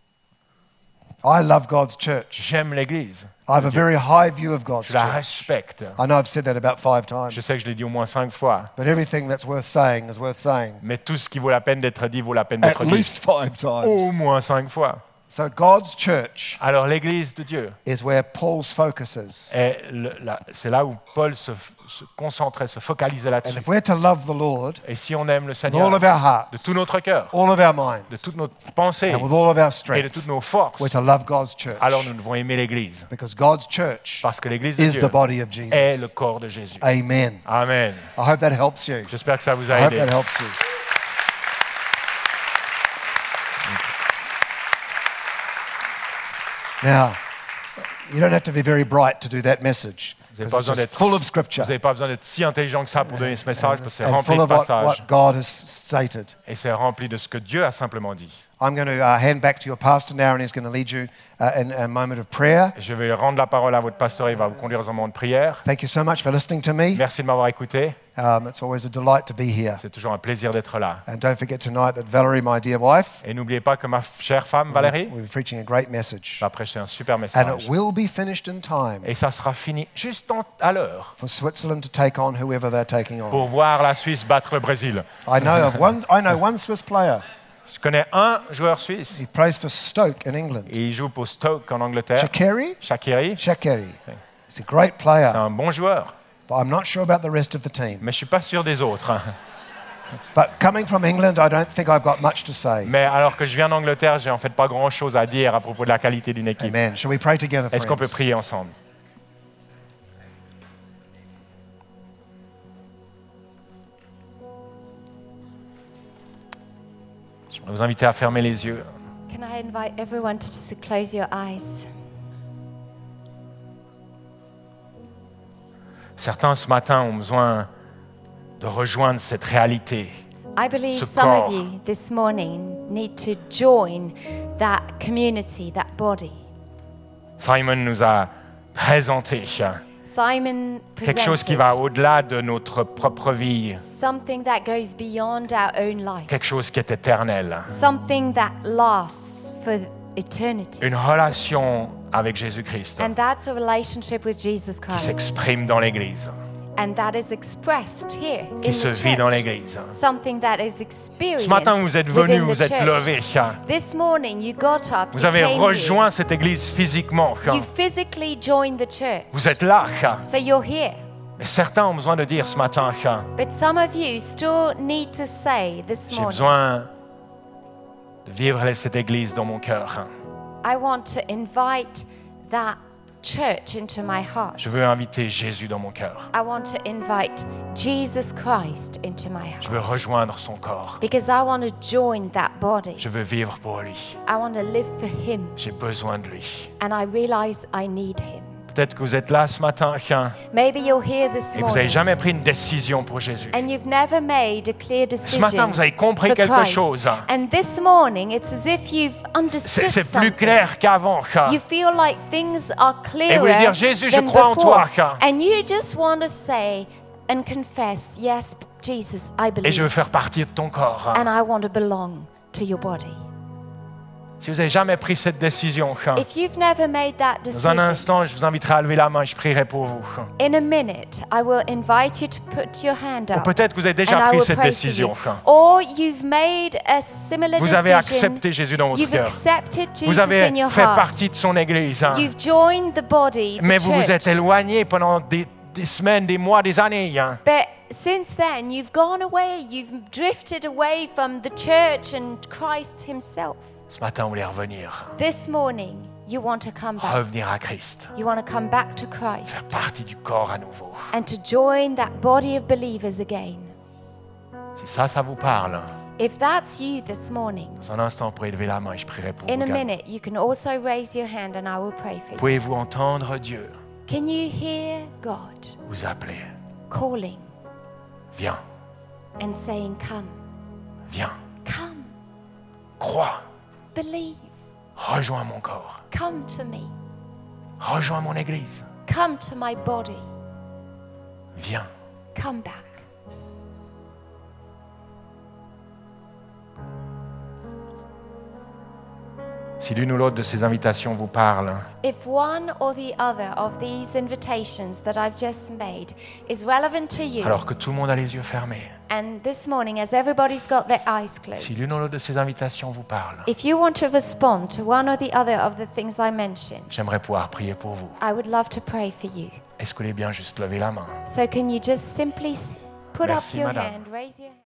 I love God's church. J'aime l'Église. I have a very high view of God's Je la church. respecte. I know I've said that about five Je times, sais que je l'ai dit au moins cinq fois. but everything that's worth saying is worth saying Mais tout ce qui vaut la peine d'être dit vaut la peine at d'être dit. least five Au times. moins cinq fois. So God's church Alors l'Église de Dieu, is where Paul's focus is. est le- la- c'est là où Paul se, se concentrait, se focalisait And là-dessus. if we're to love the Lord Et si on aime le with Seigneur all of our hearts, de tout notre cœur, all of our de minds, toute notre pensée and with all of our et de strength, toutes nos forces, we're to love God's church. alors nous devons aimer l'Église. Because God's church Parce que l'Église de is Dieu the body of est le Jesus. corps de Jésus. Amen. Amen. I hope that helps you. J'espère que ça vous I a hope aidé. that helps you. Now, you don't have to be very bright to do that message. Vous n'avez Because pas, it's besoin just full of d'être- scripture vous avez pas besoin d'être si intelligent que ça pour donner ce message, parce que c'est and rempli full de of what, passages what God has stated. et c'est rempli de ce que Dieu a simplement dit. I'm going to uh, hand back to your pastor now, and he's going to lead you uh, in a moment of prayer. Et je vais rendre la parole à votre pasteur, il va vous conduire dans un moment de prière. Thank you so much for listening to me. Merci de m'avoir écouté, Um, it's always a delight to be here. c'est toujours un plaisir d'être là. And don't forget tonight that Valerie, my dear wife, Et n'oubliez pas que ma f- chère femme Valérie will be preaching a great message. va prêcher un super And message. it will be finished in time Et ça sera fini juste en- à l'heure for Switzerland to take on whoever they're taking on. pour voir la Suisse battre le Brésil. I know of one. I know one Swiss player. Je connais un joueur suisse, He plays for Stoke in England. et il joue pour Stoke en Angleterre, Shaqiri? Shaqiri. Shaqiri. He's a great C'est player, un bon joueur, but I'm not sure about the rest of the team. mais je suis pas sûr des autres. hein. But coming from England, I don't think I've got much to say. Mais alors que je viens d'Angleterre, j'ai en fait pas grand-chose à dire à propos de la qualité d'une équipe. Amen. Shall we pray together, Est-ce qu'on peut friends? prier ensemble? Je vais vous inviter à fermer les yeux. Can I invite everyone to just close your eyes? Certains ce matin ont besoin de rejoindre cette réalité. I believe Ce some corps. of you this morning need to join that community, that body. Simon nous a présenté Simon quelque chose qui va presented au-delà de notre propre vie, something that goes beyond our own life, quelque chose qui est éternel, something that lasts for eternity. une relation avec Jésus-Christ And that's a relationship with Jesus qui Christ. s'exprime dans l'Église, And that is expressed here in qui se the vit dans church. l'Église. Something that is experienced Ce matin, vous êtes venus, within the vous êtes church. levés. This morning you got up, Vous you avez came rejoint cette Église physiquement. here, you physically joined the church. Vous êtes là. So you're here. Mais certains ont besoin de dire ce matin, But some of you still need to say this j'ai morning, besoin de vivre cette Église dans mon cœur. I want to invite that church into my heart. Je veux inviter Jésus dans mon cœur. I want to invite Jesus Christ into my Je heart. veux rejoindre son corps. Because I want to join that body. Je veux vivre pour lui. I want to live for him. J'ai besoin de lui. And I realize I need him. Peut-être que vous êtes là ce matin Maybe you're here this et vous n'avez morning jamais pris une décision pour Jésus. and you've never made a clear Ce decision matin, vous avez compris for quelque Christ. chose. And this morning, it's as if you've C'est understood c'est plus something. clair qu'avant. You feel like things are Et vous voulez clearer dire, Jésus, je than crois en before. toi. And you just want to say and confess, yes, Jesus, I Et je veux believe. faire partie de ton corps. And I want to belong to your body. Si vous n'avez jamais pris cette décision, If you've never made that dans un decision, instant, je vous inviterai à lever la main et je prierai pour vous. in a minute, I will invite you to put your hand Ou up. peut-être que vous avez déjà and I pris will cette pray for décision. you. Or you've made a similar Vous avez decision. accepté Jésus dans votre You've cœur. accepted Jesus Vous avez in your fait heart. partie de son Église. You've joined the body, the Mais vous vous êtes church. éloigné pendant des, des semaines, des mois, des années. But since then, you've gone away. You've drifted away from the church and Christ himself. Ce matin, vous voulez revenir. This morning, you want to come back. Revenir à Christ. You want to come back to Christ Faire partie du corps à nouveau. and to join that body of believers again. Si ça, ça vous parle, If that's you this morning, dans un instant, vous pourrez lever la main et je prierai pour in vous. a également. minute, you can also raise your hand and I will pray for you. Pouvez-vous entendre Dieu Can you hear God vous appeler? calling Viens, and saying, come, viens, come, crois, believe, rejoins mon corps, come to me, rejoins mon Église. come to my body, Viens. come back. Si l'une ou l'autre de ces invitations vous parle, If one or the other of these invitations that I've just made is relevant to you, alors que tout le monde a les yeux fermés, and this morning as everybody's got their eyes si closed, l'une ou l'autre de ces invitations vous parle, if you want to respond to one or the other of the things I mentioned, j'aimerais pouvoir prier pour vous. I would love to pray for you. Est-ce que vous voulez bien juste lever la main? So can you just simply s- put Merci, up your madame. hand, raise your hand?